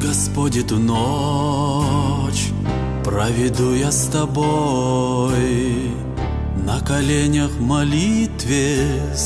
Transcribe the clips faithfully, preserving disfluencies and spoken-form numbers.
Господь, эту ночь проведу я с тобой на коленях в молитве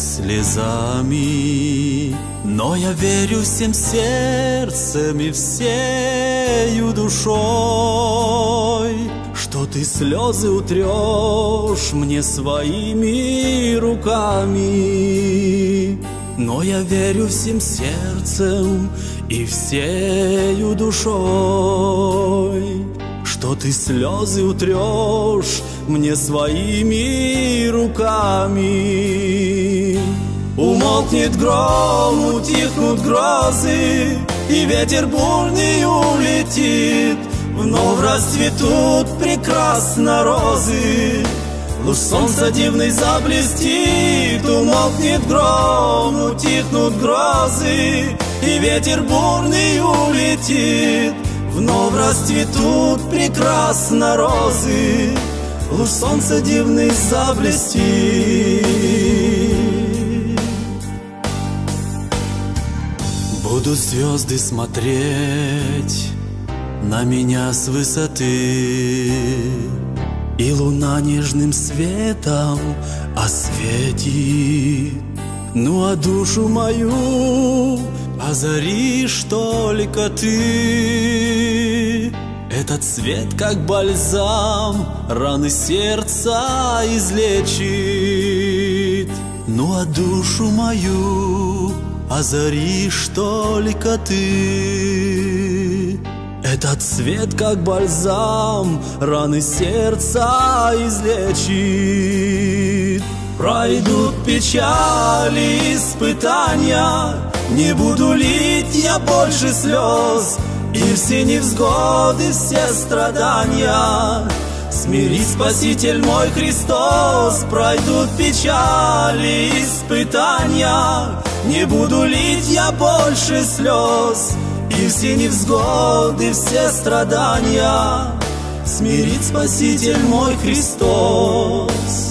слезами. Но я верю всем сердцем и всею душой, что ты слезы утрешь мне своими руками. Но я верю всем сердцем и всею душой, что ты слезы утрешь мне своими руками. Умолкнет гром, утихнут грозы, и ветер бурный улетит. Вновь расцветут прекрасно розы, луч солнца дивный заблестит. Умолкнет гром, утихнут грозы, и ветер бурный улетит. Вновь расцветут прекрасно розы, луч солнца дивный заблестит. Будут звезды смотреть на меня с высоты, и луна нежным светом осветит. Ну а душу мою озаришь только ты. Этот свет, как бальзам, раны сердца излечит. Ну а душу мою озаришь только ты. Этот свет, как бальзам, раны сердца излечит. Пройдут печали, испытания, не буду лить я больше слез, и все невзгоды, все страдания смирит Спаситель мой Христос. Пройдут печали, испытания, не буду лить я больше слез, и все невзгоды, все страдания смирит Спаситель мой Христос.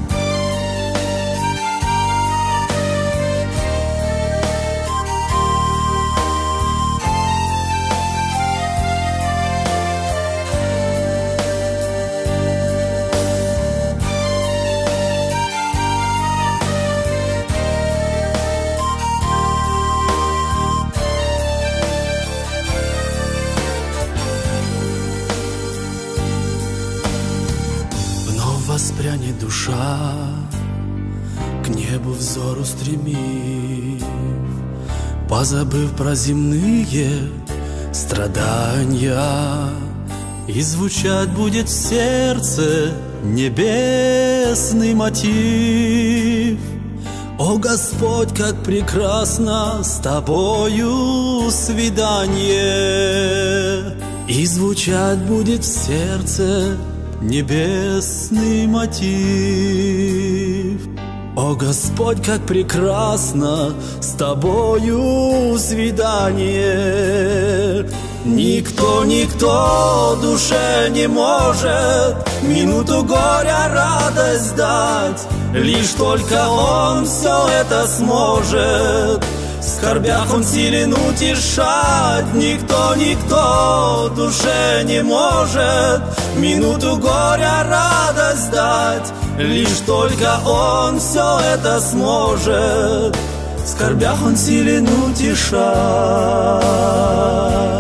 Воспрянет душа, к небу взор устремив, позабыв про земные страдания, и звучать будет в сердце небесный мотив. О Господь, как прекрасно с Тобою свидание, и звучать будет в сердце небесный мотив. О Господь, как прекрасно с Тобою свидание. Никто, никто душе не может минуту горя радость дать, лишь только Он все это сможет. В скорбях Он силен утешать. Никто, никто душе не может минуту горя радость дать, лишь только Он все это сможет. В скорбях Он силен утешать.